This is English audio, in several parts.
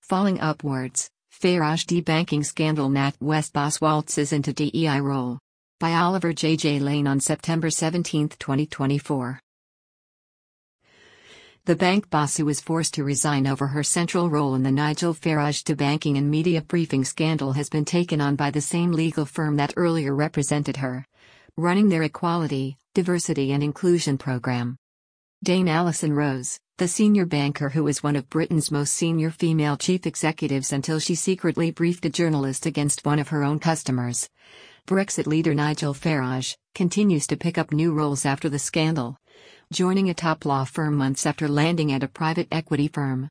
Falling upwards, Farage debanking scandal. NatWest boss waltzes into DEI role. By Oliver J. Lane on September 17, 2024. The bank boss who was forced to resign over her central role in the Nigel Farage debanking and media briefing scandal has been taken on by the same legal firm that earlier represented her, running their Equality, Diversity and Inclusion program. Dame Alison Rose, the senior banker who was one of Britain's most senior female chief executives until she secretly briefed a journalist against one of her own customers. Brexit leader Nigel Farage continues to pick up new roles after the scandal, joining a top law firm months after landing at a private equity firm.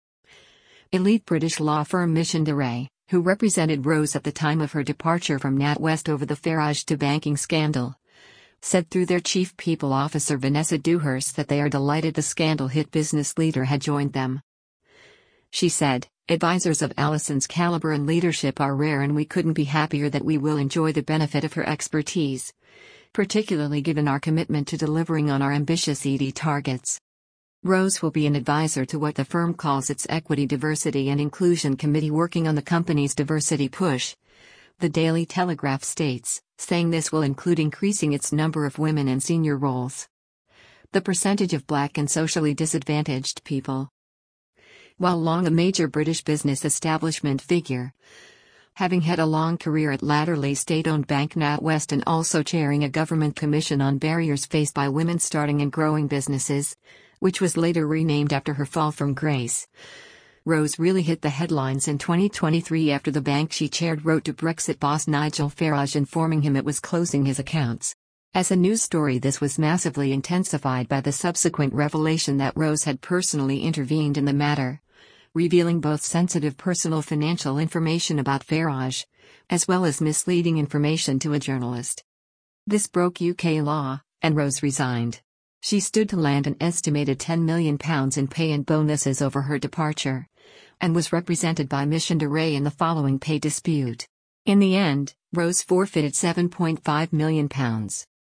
Elite British law firm Mission de Ray, who represented Rose at the time of her departure from NatWest over the Farage debanking scandal, said through their chief people officer Vanessa Dewhurst that they are delighted the scandal-hit business leader had joined them. She said, "Advisors of Alison's caliber and leadership are rare and we couldn't be happier that we will enjoy the benefit of her expertise, particularly given our commitment to delivering on our ambitious ED targets." Rose will be an advisor to what the firm calls its Equity, Diversity and Inclusion Committee working on the company's diversity push, the Daily Telegraph states, saying this will include increasing its number of women in senior roles. The percentage of black and socially disadvantaged people. While long a major British business establishment figure, having had a long career at latterly state-owned bank NatWest and also chairing a government commission on barriers faced by women starting and growing businesses, which was later renamed after her fall from grace, Rose really hit the headlines in 2023 after the bank she chaired wrote to Brexit boss Nigel Farage informing him it was closing his accounts. As a news story, this was massively intensified by the subsequent revelation that Rose had personally intervened in the matter, revealing both sensitive personal financial information about Farage, as well as misleading information to a journalist. This broke UK law, and Rose resigned. She stood to land an estimated £10 million in pay and bonuses over her departure, and was represented by Mission de Ray in the following pay dispute. In the end, Rose forfeited £7.5 million.